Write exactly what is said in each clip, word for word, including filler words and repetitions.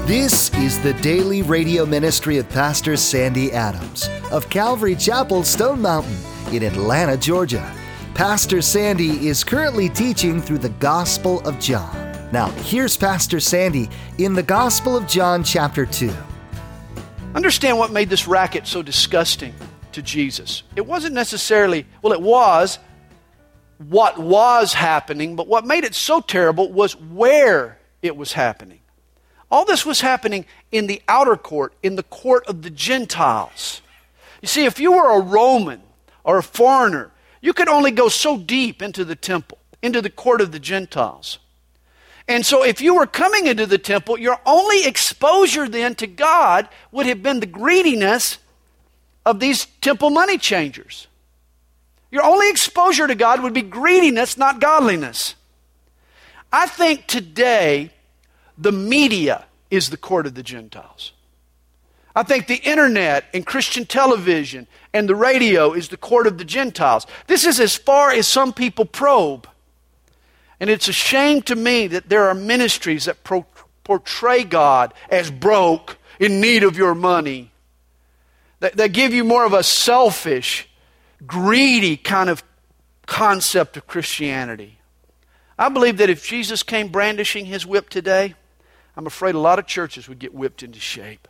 This is the daily radio ministry of Pastor Sandy Adams of Calvary Chapel, Stone Mountain in Atlanta, Georgia. Pastor Sandy is currently teaching through the Gospel of John. Now, here's Pastor Sandy in the Gospel of John, chapter two. Understand what made this racket so disgusting to Jesus. It wasn't necessarily, well, it was what was happening, but what made it so terrible was where it was happening. All this was happening in the outer court, in the court of the Gentiles. You see, if you were a Roman or a foreigner, you could only go so deep into the temple, into the court of the Gentiles. And so if you were coming into the temple, your only exposure then to God would have been the greediness of these temple money changers. Your only exposure to God would be greediness, not godliness. I think today the media is the court of the Gentiles. I think the internet and Christian television and the radio is the court of the Gentiles. This is as far as some people probe. And it's a shame to me that there are ministries that pro- portray God as broke, in need of your money, that, that give you more of a selfish, greedy kind of concept of Christianity. I believe that if Jesus came brandishing his whip today, I'm afraid a lot of churches would get whipped into shape.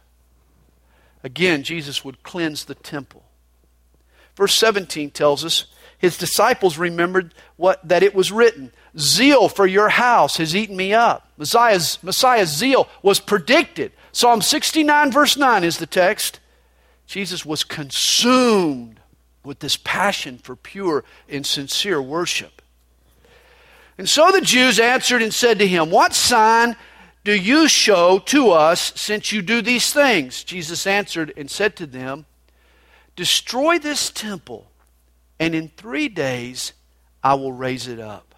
Again, Jesus would cleanse the temple. Verse seventeen tells us, his disciples remembered what that it was written, zeal for your house has eaten me up. Messiah's, Messiah's zeal was predicted. Psalm sixty-nine verse nine is the text. Jesus was consumed with this passion for pure and sincere worship. And so the Jews answered and said to him, what sign do you show to us since you do these things? Jesus answered and said to them, destroy this temple, and in three days I will raise it up.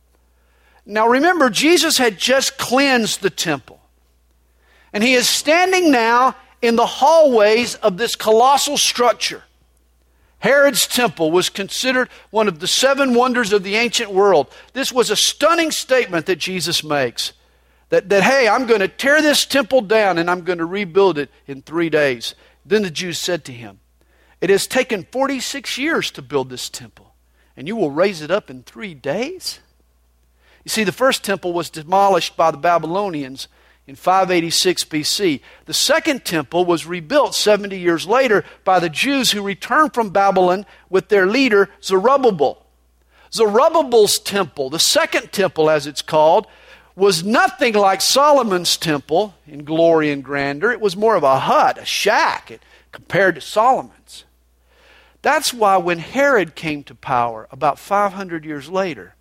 Now remember, Jesus had just cleansed the temple. And he is standing now in the hallways of this colossal structure. Herod's temple was considered one of the seven wonders of the ancient world. This was a stunning statement that Jesus makes. That, that hey, I'm going to tear this temple down and I'm going to rebuild it in three days. Then the Jews said to him, it has taken forty-six years to build this temple, and you will raise it up in three days? You see, the first temple was demolished by the Babylonians in five eighty-six B C. The second temple was rebuilt seventy years later by the Jews who returned from Babylon with their leader Zerubbabel. Zerubbabel's temple, the second temple as it's called, was nothing like Solomon's temple in glory and grandeur. It was more of a hut, a shack, compared to Solomon's. That's why when Herod came to power about five hundred years later,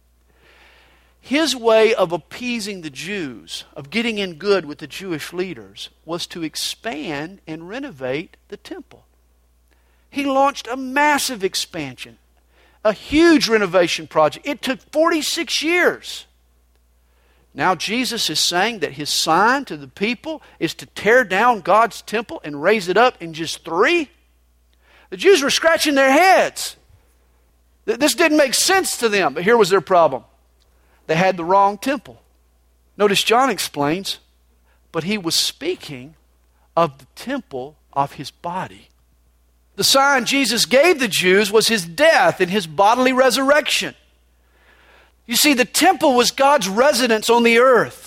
his way of appeasing the Jews, of getting in good with the Jewish leaders, was to expand and renovate the temple. He launched a massive expansion, a huge renovation project. It took forty-six years. Now Jesus is saying that his sign to the people is to tear down God's temple and raise it up in just three? The Jews were scratching their heads. This didn't make sense to them, but here was their problem. They had the wrong temple. Notice John explains, but he was speaking of the temple of his body. The sign Jesus gave the Jews was his death and his bodily resurrection. You see, the temple was God's residence on the earth.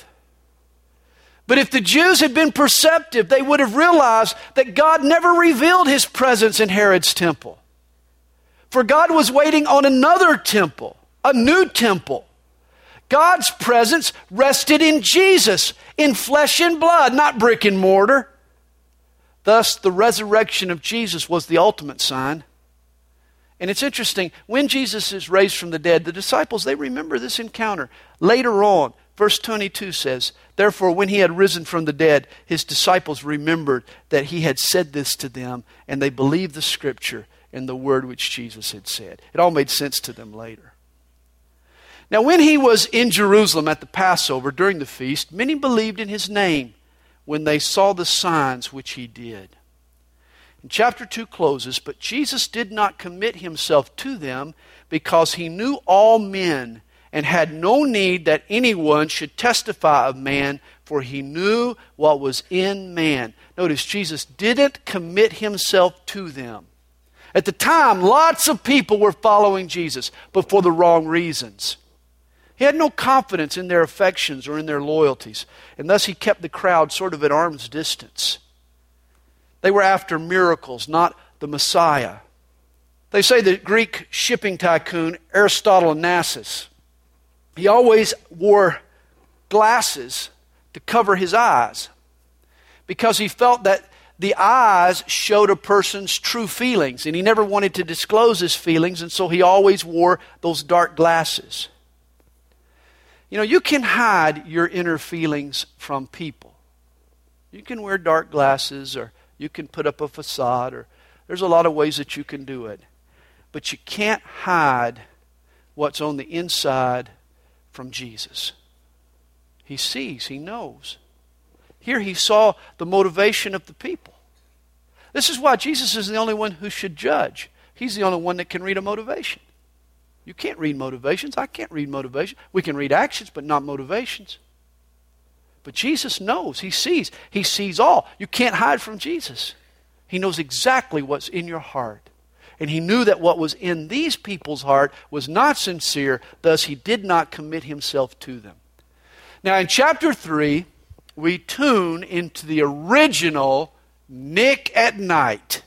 But if the Jews had been perceptive, they would have realized that God never revealed his presence in Herod's temple. For God was waiting on another temple, a new temple. God's presence rested in Jesus, in flesh and blood, not brick and mortar. Thus, the resurrection of Jesus was the ultimate sign. And it's interesting, when Jesus is raised from the dead, the disciples, they remember this encounter. Later on, verse twenty-two says, therefore, when he had risen from the dead, his disciples remembered that he had said this to them, and they believed the scripture and the word which Jesus had said. It all made sense to them later. Now, when he was in Jerusalem at the Passover during the feast, many believed in his name when they saw the signs which he did. And chapter two closes, but Jesus did not commit himself to them because he knew all men and had no need that anyone should testify of man, for he knew what was in man. Notice, Jesus didn't commit himself to them. At the time, lots of people were following Jesus, but for the wrong reasons. He had no confidence in their affections or in their loyalties, and thus he kept the crowd sort of at arm's distance. They were after miracles, not the Messiah. They say the Greek shipping tycoon Aristotle Onassis, he always wore glasses to cover his eyes because he felt that the eyes showed a person's true feelings, and he never wanted to disclose his feelings, and so he always wore those dark glasses. You know, you can hide your inner feelings from people. You can wear dark glasses, or you can put up a facade, or there's a lot of ways that you can do it. But you can't hide what's on the inside from Jesus. He sees, he knows. Here he saw the motivation of the people. This is why Jesus is the only one who should judge. He's the only one that can read a motivation. You can't read motivations. I can't read motivation. We can read actions, but not motivations. But Jesus knows. He sees. He sees all. You can't hide from Jesus. He knows exactly what's in your heart. And he knew that what was in these people's heart was not sincere, thus he did not commit himself to them. Now in chapter three, we tune into the original Nick at Night.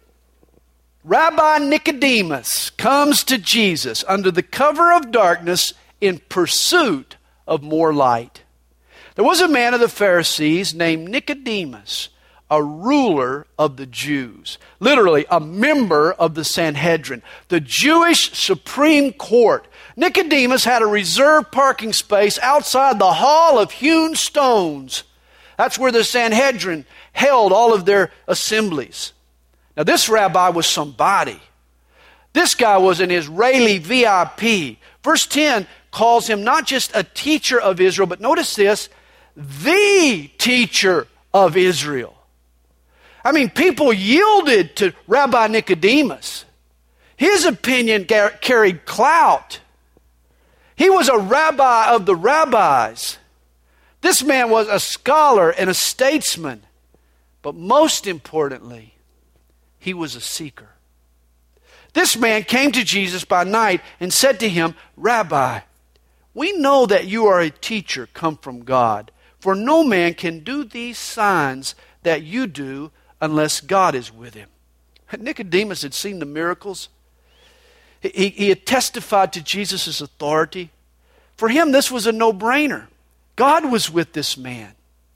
Rabbi Nicodemus comes to Jesus under the cover of darkness in pursuit of more light. There was a man of the Pharisees named Nicodemus, a ruler of the Jews. Literally, a member of the Sanhedrin, the Jewish Supreme Court. Nicodemus had a reserved parking space outside the Hall of Hewn Stones. That's where the Sanhedrin held all of their assemblies. Now, this rabbi was somebody. This guy was an Israeli V I P. Verse ten calls him not just a teacher of Israel, but notice this, the teacher of Israel. I mean, people yielded to Rabbi Nicodemus. His opinion carried clout. He was a rabbi of the rabbis. This man was a scholar and a statesman. But most importantly, he was a seeker. This man came to Jesus by night and said to him, Rabbi, we know that you are a teacher come from God, for no man can do these signs that you do unless God is with him. Nicodemus had seen the miracles. He, he had testified to Jesus' authority. For him, this was a no-brainer. God was with this man.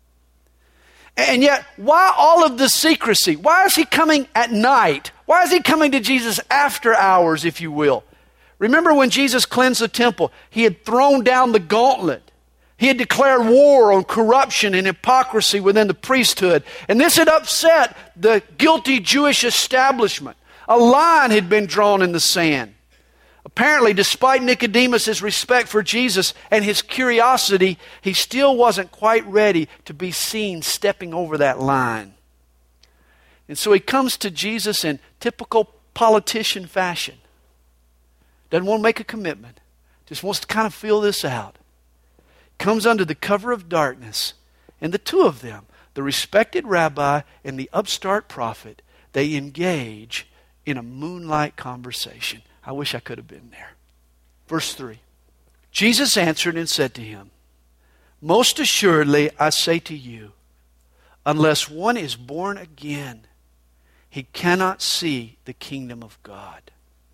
And yet, why all of the secrecy? Why is he coming at night? Why is he coming to Jesus after hours, if you will? Remember when Jesus cleansed the temple, he had thrown down the gauntlet. He had declared war on corruption and hypocrisy within the priesthood. And this had upset the guilty Jewish establishment. A line had been drawn in the sand. Apparently, despite Nicodemus' respect for Jesus and his curiosity, he still wasn't quite ready to be seen stepping over that line. And so he comes to Jesus in typical politician fashion. Doesn't want to make a commitment. Just wants to kind of feel this out. Comes under the cover of darkness. And the two of them, the respected rabbi and the upstart prophet, they engage in a moonlight conversation. I wish I could have been there. Verse three. Jesus answered and said to him, most assuredly I say to you, unless one is born again, he cannot see the kingdom of God.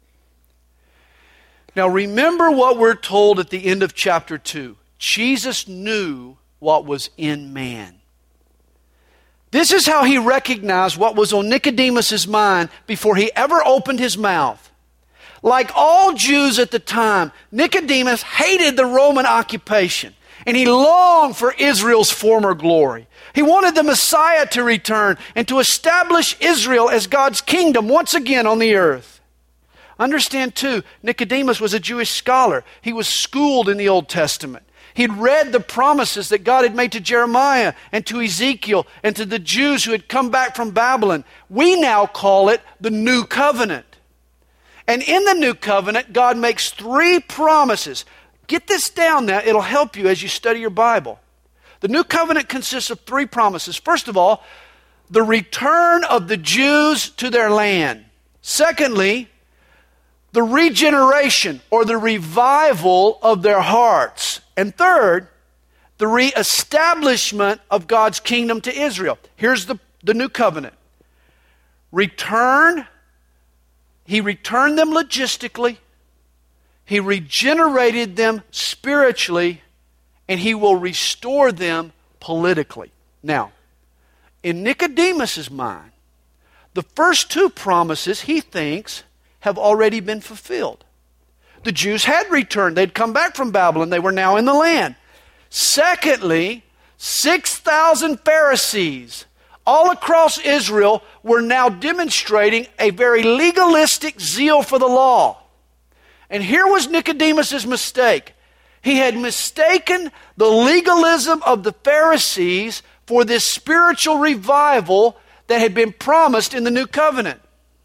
Now remember what we're told at the end of chapter two. Jesus knew what was in man. This is how he recognized what was on Nicodemus' mind before he ever opened his mouth. Like all Jews at the time, Nicodemus hated the Roman occupation, and he longed for Israel's former glory. He wanted the Messiah to return and to establish Israel as God's kingdom once again on the earth. Understand too, Nicodemus was a Jewish scholar. He was schooled in the Old Testament. He'd read the promises that God had made to Jeremiah and to Ezekiel and to the Jews who had come back from Babylon. We now call it the New Covenant. And in the New Covenant, God makes three promises. Get this down now. It'll help you as you study your Bible. The new covenant consists of three promises. First of all, the return of the Jews to their land. Secondly, the regeneration or the revival of their hearts. And third, the reestablishment of God's kingdom to Israel. Here's the, the new covenant. Return. He returned them logistically. He regenerated them spiritually. And He will restore them politically. Now, in Nicodemus' mind, the first two promises, he thinks, have already been fulfilled. The Jews had returned. They'd come back from Babylon. They were now in the land. Secondly, six thousand Pharisees all across Israel were now demonstrating a very legalistic zeal for the law. And here was Nicodemus' mistake. He had mistaken the legalism of the Pharisees for this spiritual revival that had been promised in the new covenant.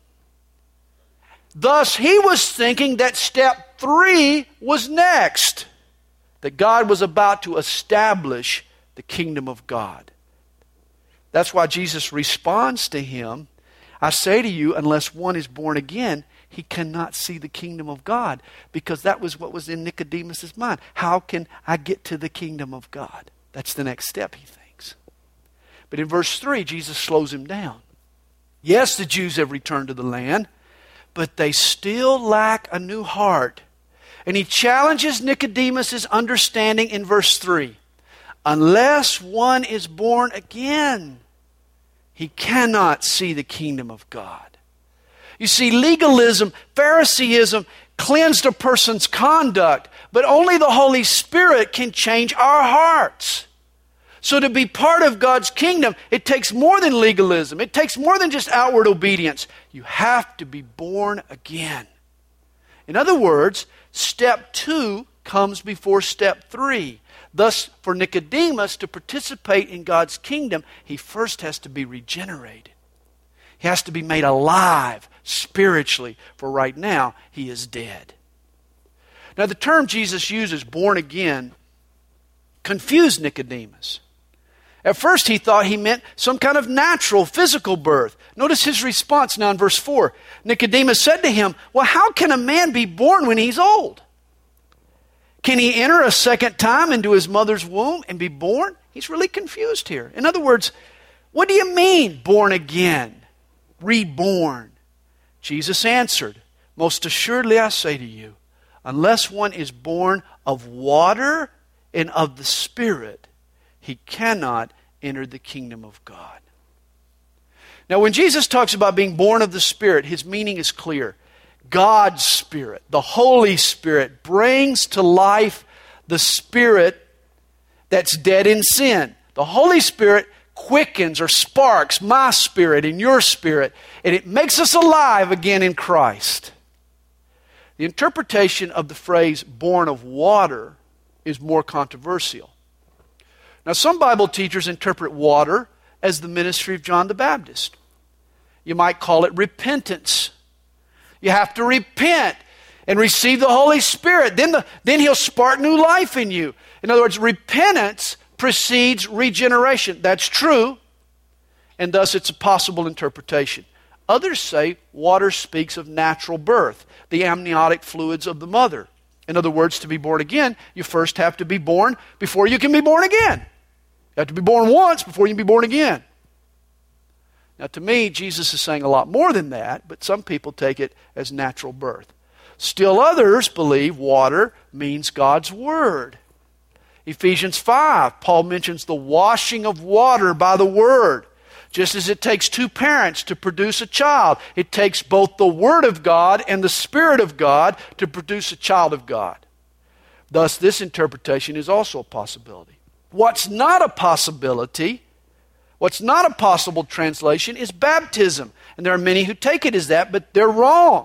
Thus, he was thinking that step three was next, that God was about to establish the kingdom of God. That's why Jesus responds to him, I say to you, unless one is born again, he cannot see the kingdom of God. Because that was what was in Nicodemus' mind. How can I get to the kingdom of God? That's the next step, he thinks. But in verse three, Jesus slows him down. Yes, the Jews have returned to the land, but they still lack a new heart. And he challenges Nicodemus' understanding in verse three. Unless one is born again, he cannot see the kingdom of God. You see, legalism, Phariseeism cleansed a person's conduct, but only the Holy Spirit can change our hearts. So to be part of God's kingdom, it takes more than legalism. It takes more than just outward obedience. You have to be born again. In other words, step two comes before step three. Thus, for Nicodemus to participate in God's kingdom, he first has to be regenerated. He has to be made alive spiritually, for right now he is dead. Now, the term Jesus uses, born again, confused Nicodemus. At first he thought he meant some kind of natural, physical birth. Notice his response now in verse four. Nicodemus said to him, well, how can a man be born when he's old? Can he enter a second time into his mother's womb and be born? He's really confused here. In other words, what do you mean, born again, reborn? Jesus answered, most assuredly I say to you, unless one is born of water and of the Spirit, he cannot enter the kingdom of God. Now, when Jesus talks about being born of the Spirit, his meaning is clear. God's Spirit, the Holy Spirit, brings to life the spirit that's dead in sin. The Holy Spirit quickens or sparks my spirit and your spirit, and it makes us alive again in Christ. The interpretation of the phrase born of water is more controversial. Now, some Bible teachers interpret water as the ministry of John the Baptist. You might call it repentance. You have to repent and receive the Holy Spirit. Then, the, then He'll spark new life in you. In other words, repentance precedes regeneration. That's true, and thus it's a possible interpretation. Others say water speaks of natural birth, the amniotic fluids of the mother. In other words, to be born again, you first have to be born before you can be born again. You have to be born once before you can be born again. Now, to me, Jesus is saying a lot more than that, but some people take it as natural birth. Still others believe water means God's Word. Ephesians five, Paul mentions the washing of water by the Word. Just as it takes two parents to produce a child, it takes both the Word of God and the Spirit of God to produce a child of God. Thus, this interpretation is also a possibility. What's not a possibility, what's not a possible translation is baptism. And there are many who take it as that, but they're wrong.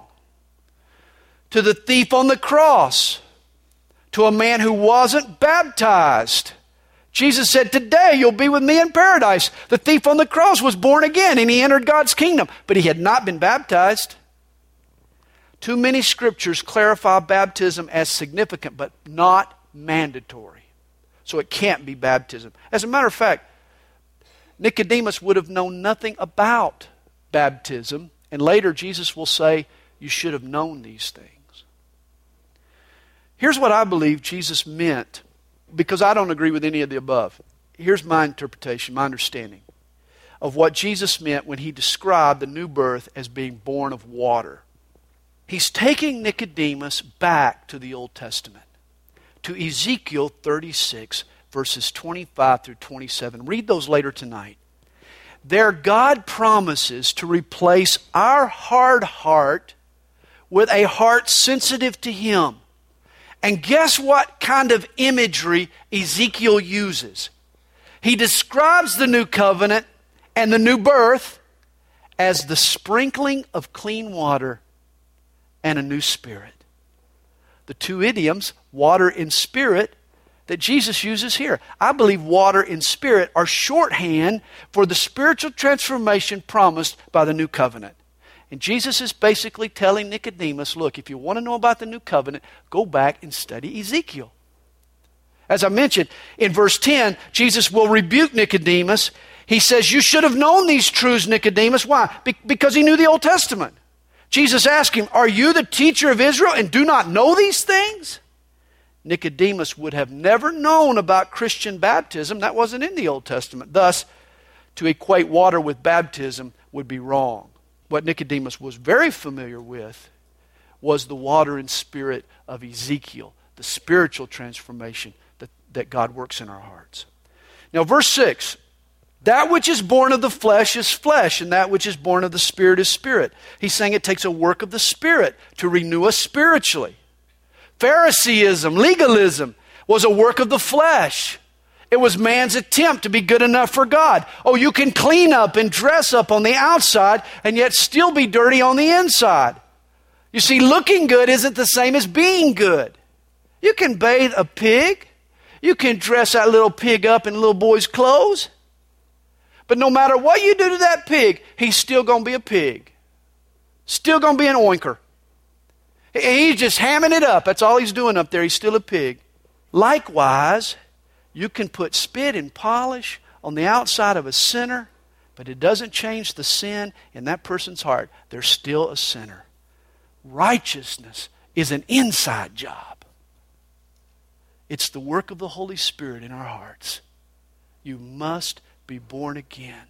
To the thief on the cross, to a man who wasn't baptized, Jesus said, today you'll be with me in paradise. The thief on the cross was born again and he entered God's kingdom, but he had not been baptized. Too many scriptures clarify baptism as significant, but not mandatory. So it can't be baptism. As a matter of fact, Nicodemus would have known nothing about baptism, and later Jesus will say, you should have known these things. Here's what I believe Jesus meant, because I don't agree with any of the above. Here's my interpretation, my understanding of what Jesus meant when he described the new birth as being born of water. He's taking Nicodemus back to the Old Testament, to Ezekiel thirty-six, verses twenty-five through twenty-seven. Read those later tonight. There, God promises to replace our hard heart with a heart sensitive to Him. And guess what kind of imagery Ezekiel uses? He describes the new covenant and the new birth as the sprinkling of clean water and a new spirit. The two idioms, water and spirit, that Jesus uses here. I believe water and spirit are shorthand for the spiritual transformation promised by the new covenant. And Jesus is basically telling Nicodemus, look, if you want to know about the new covenant, go back and study Ezekiel. As I mentioned, in verse ten, Jesus will rebuke Nicodemus. He says, you should have known these truths, Nicodemus. Why? Be- because he knew the Old Testament. Jesus asked him, are you the teacher of Israel and do not know these things? Nicodemus would have never known about Christian baptism. That wasn't in the Old Testament. Thus, to equate water with baptism would be wrong. What Nicodemus was very familiar with was the water and spirit of Ezekiel, the spiritual transformation that, that God works in our hearts. Now, verse six, that which is born of the flesh is flesh, and that which is born of the Spirit is spirit. He's saying it takes a work of the Spirit to renew us spiritually. Phariseeism, legalism, was a work of the flesh. It was man's attempt to be good enough for God. Oh, you can clean up and dress up on the outside and yet still be dirty on the inside. You see, looking good isn't the same as being good. You can bathe a pig. You can dress that little pig up in little boy's clothes. But no matter what you do to that pig, he's still going to be a pig. Still going to be an oinker. He's just hamming it up. That's all he's doing up there. He's still a pig. Likewise, you can put spit and polish on the outside of a sinner, but it doesn't change the sin in that person's heart. They're still a sinner. Righteousness is an inside job. It's the work of the Holy Spirit in our hearts. You must be born again.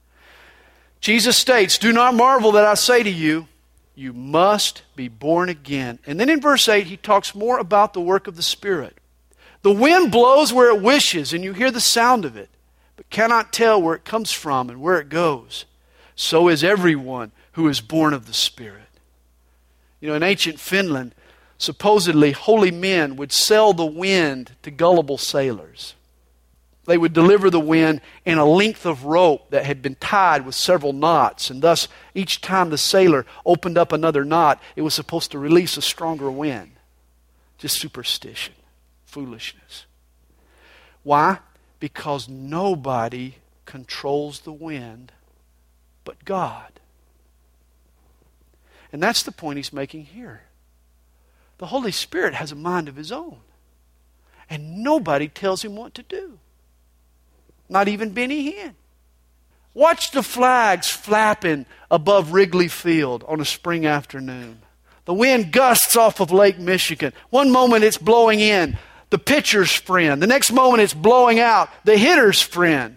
Jesus states, do not marvel that I say to you, you must be born again. And then in verse eight, he talks more about the work of the Spirit. The wind blows where it wishes, and you hear the sound of it, but cannot tell where it comes from and where it goes. So is everyone who is born of the Spirit. You know, in ancient Finland, supposedly holy men would sell the wind to gullible sailors. They would deliver the wind in a length of rope that had been tied with several knots. And thus, each time the sailor opened up another knot, it was supposed to release a stronger wind. Just superstition, foolishness. Why? Because nobody controls the wind but God. And that's the point he's making here. The Holy Spirit has a mind of his own. And nobody tells him what to do. Not even Benny Hinn. Watch the flags flapping above Wrigley Field on a spring afternoon. The wind gusts off of Lake Michigan. One moment it's blowing in, the pitcher's friend. The next moment it's blowing out, the hitter's friend.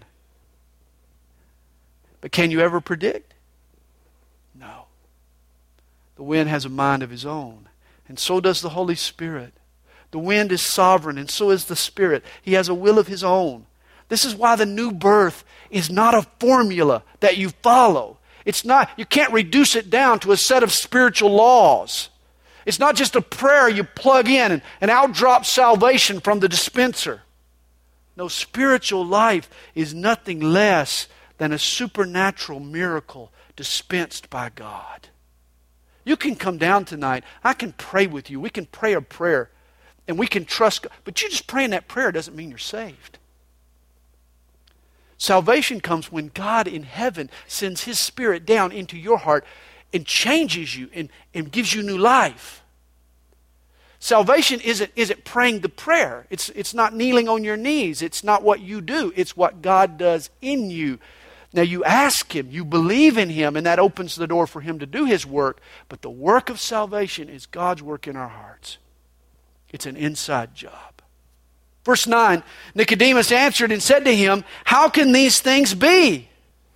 But can you ever predict? No. The wind has a mind of his own. And so does the Holy Spirit. The wind is sovereign, and so is the Spirit. He has a will of his own. This is why the new birth is not a formula that you follow. It's not, you can't reduce it down to a set of spiritual laws. It's not just a prayer you plug in and, and out drops salvation from the dispenser. No, spiritual life is nothing less than a supernatural miracle dispensed by God. You can come down tonight. I can pray with you. We can pray a prayer and we can trust God. But you just praying that prayer doesn't mean you're saved. Salvation comes when God in heaven sends His Spirit down into your heart and changes you and, and gives you new life. Salvation isn't, isn't praying the prayer. It's, it's not kneeling on your knees. It's not what you do. It's what God does in you. Now you ask Him, you believe in Him, and that opens the door for Him to do His work. But the work of salvation is God's work in our hearts. It's an inside job. Verse nine, Nicodemus answered and said to Him, how can these things be?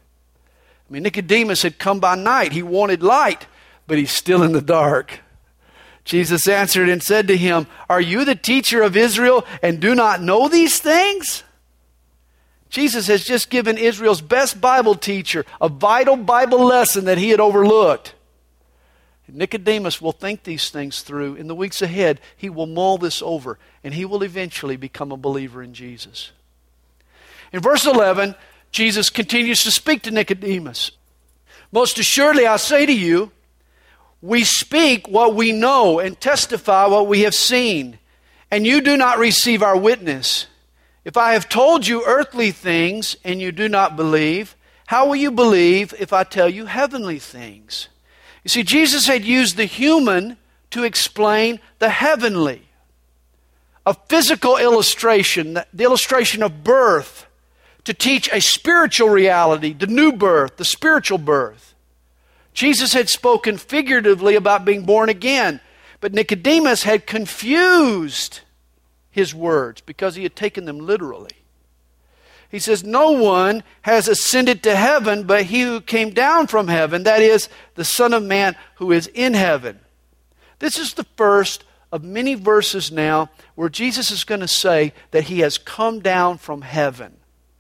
I mean, Nicodemus had come by night. He wanted light, but he's still in the dark. Jesus answered and said to him, are you the teacher of Israel and do not know these things? Jesus has just given Israel's best Bible teacher a vital Bible lesson that he had overlooked. Nicodemus will think these things through. In the weeks ahead, he will mull this over, and he will eventually become a believer in Jesus. In verse eleven, Jesus continues to speak to Nicodemus. Most assuredly, I say to you, we speak what we know and testify what we have seen, and you do not receive our witness. If I have told you earthly things and you do not believe, how will you believe if I tell you heavenly things? You see, Jesus had used the human to explain the heavenly. A physical illustration, the illustration of birth, to teach a spiritual reality, the new birth, the spiritual birth. Jesus had spoken figuratively about being born again, but Nicodemus had confused his words because he had taken them literally. He says, no one has ascended to heaven but he who came down from heaven, that is, the Son of Man who is in heaven. This is the first of many verses now where Jesus is going to say that He has come down from heaven.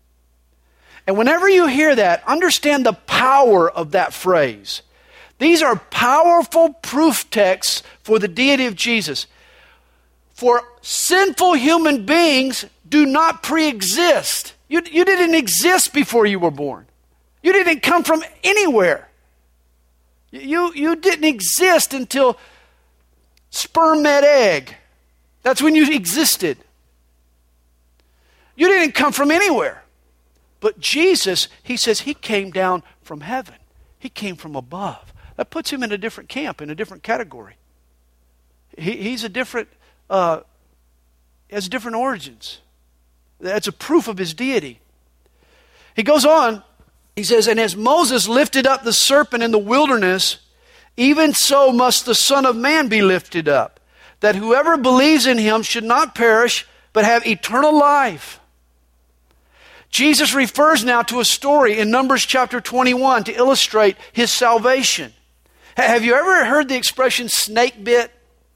And whenever you hear that, understand the power of that phrase. These are powerful proof texts for the deity of Jesus. For sinful human beings do not pre-exist. You, you didn't exist before you were born. You didn't come from anywhere. You, you didn't exist until sperm met egg. That's when you existed. You didn't come from anywhere. But Jesus, He says He came down from heaven. He came from above. That puts Him in a different camp, in a different category. He, he's a different, uh, has different origins. That's a proof of His deity. He goes on, he says, and as Moses lifted up the serpent in the wilderness, even so must the Son of Man be lifted up, that whoever believes in Him should not perish, but have eternal life. Jesus refers now to a story in Numbers chapter twenty-one to illustrate His salvation. Have you ever heard the expression snake bit?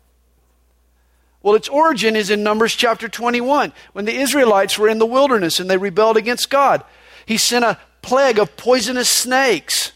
Well, its origin is in Numbers chapter twenty-one, when the Israelites were in the wilderness and they rebelled against God. He sent a plague of poisonous snakes.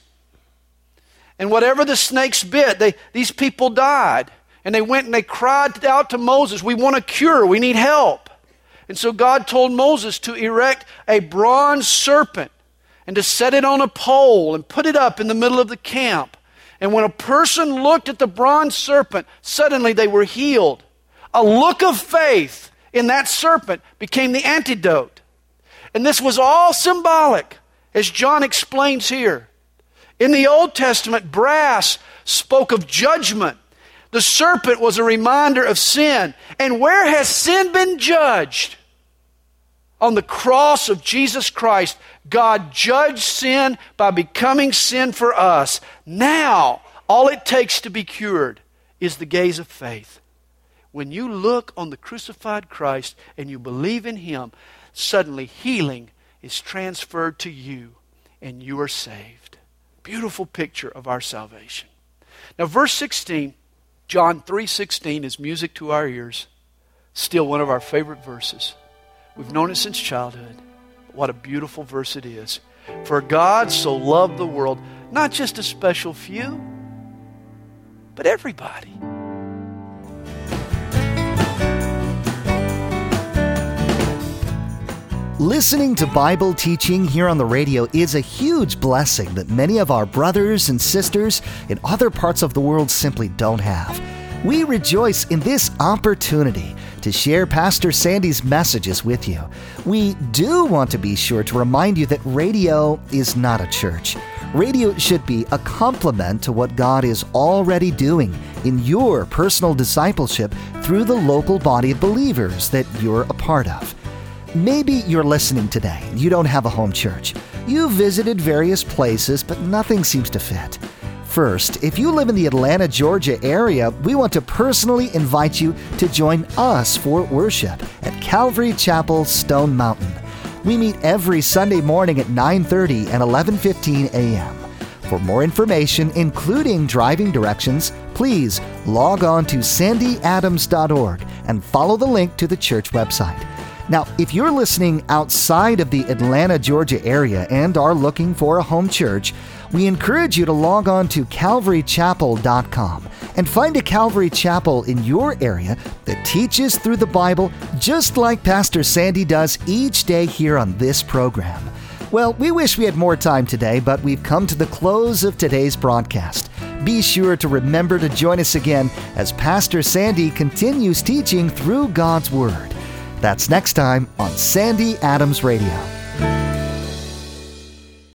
And whatever the snakes bit, they, these people died. And they went and they cried out to Moses, we want a cure, we need help. And so God told Moses to erect a bronze serpent and to set it on a pole and put it up in the middle of the camp. And when a person looked at the bronze serpent, suddenly they were healed. A look of faith in that serpent became the antidote. And this was all symbolic, as John explains here. In the Old Testament, brass spoke of judgment. The serpent was a reminder of sin. And where has sin been judged? On the cross of Jesus Christ, God judged sin by becoming sin for us. Now, all it takes to be cured is the gaze of faith. When you look on the crucified Christ and you believe in Him, suddenly healing is transferred to you and you are saved. Beautiful picture of our salvation. Now verse sixteen, John three sixteen is music to our ears. Still one of our favorite verses. We've known it since childhood. What a beautiful verse it is. For God so loved the world, not just a special few, but everybody. Listening to Bible teaching here on the radio is a huge blessing that many of our brothers and sisters in other parts of the world simply don't have. We rejoice in this opportunity to share Pastor Sandy's messages with you. We do want to be sure to remind you that radio is not a church. Radio should be a complement to what God is already doing in your personal discipleship through the local body of believers that you're a part of. Maybe you're listening today and you don't have a home church. You've visited various places, but nothing seems to fit. First, if you live in the Atlanta, Georgia area, we want to personally invite you to join us for worship at Calvary Chapel, Stone Mountain. We meet every Sunday morning at nine thirty and eleven fifteen a.m. For more information, including driving directions, please log on to sandy adams dot org and follow the link to the church website. Now, if you're listening outside of the Atlanta, Georgia area and are looking for a home church, we encourage you to log on to calvary chapel dot com and find a Calvary Chapel in your area that teaches through the Bible just like Pastor Sandy does each day here on this program. Well, we wish we had more time today, but we've come to the close of today's broadcast. Be sure to remember to join us again as Pastor Sandy continues teaching through God's Word. That's next time on Sandy Adams Radio.